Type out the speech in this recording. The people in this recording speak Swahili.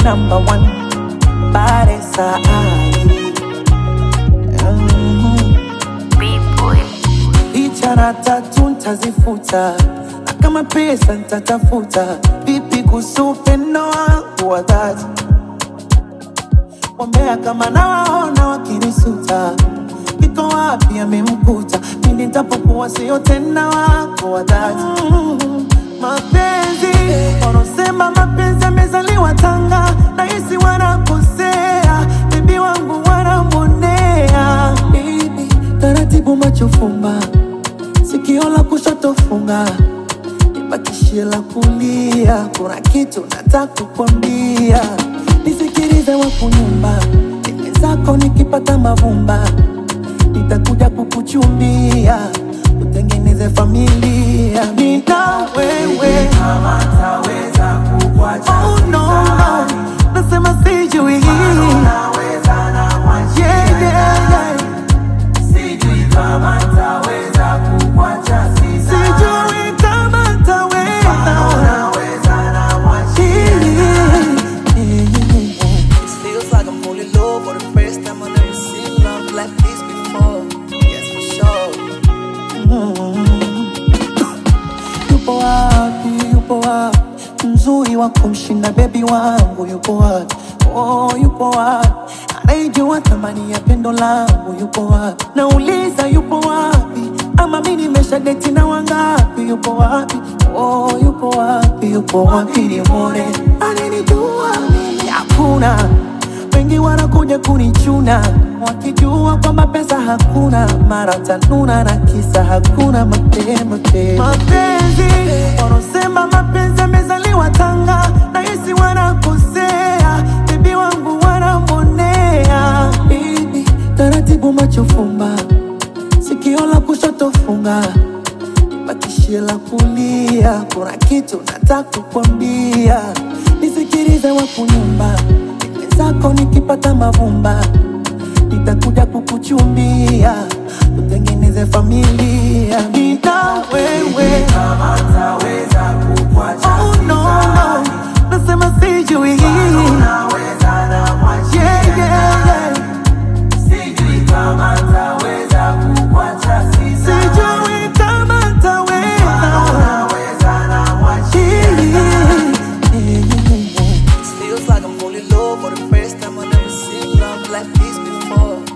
number one. Paresa B-boy. Ichara tatu ntazifuta, na kama pesa ntatafuta. Vipi kuhusu upendo wangu wa dhati? Wambea kama nawaona wakinisuta, kiko wapi amemkuta? Pindi nitapokuwa sio tena wako wa dhati. Mapenzi wanaosema mapenzi yamezaliwa Tanga, nahisi wanakosea. Bibi wangu wanamonea. Baby, taratibu macho fumba, sikio la kushoto funga, nibakishie la kulia. Kuna kitu nataka kukwambia, nisikilize wakunyumba. Dime zako nikipata mavumba, nitakuja kukuchumbia, tutengeneze familia. Nina wewe kama taweza kukuacha. oh no, no. Nasema sijui Naweza na mwachia. yeah. Sijui kama taweza kukuacha. Sijui kama ntaweza. Naweza na mwachia. It feels like I'm falling low for the first time. I've never seen love like this before. Yes, for sure. Yupo wapi, yupo wapi mzuri wa kumshinda baby wangu? Yupo wapi? Oh, yupo wapi anayejua thamani ya pendo langu? Yupo wapi? Nauliza yupo wapi? Ama mimi nimeshadeti na wangapi? Yupo wapi? Oh, yupo wapi? Yupo wapi nimuone? Ananijua mimi hakuna, wengi wanakuja kunichuna wakijua kwamba pesa hakuna, mara tanuna na kisa hakuna mapema. Mapenzi wanaosema mapenzi yamezaliwa Tanga, nahisi wanakosea. Bibi wangu wanamonea. Baby, taratibu macho fumba, sikio la kushoto funga, bakishie la kulia. Kuna kitu nataka kukwambia, nisikilize wakunyumba. Dime zako nikipata mavumba, nitakuja kukuchumbia, tutengeneze familia. Nina wewe Kama taweza kukuacha. oh no, no. Nasema sijui Naweza na mwachia. yeah. Sijui kama taweza kukuacha. Sijui kama ntaweza. Naweza na mwachia. It feels like I'm falling low for the first time. I've never seen love like this before.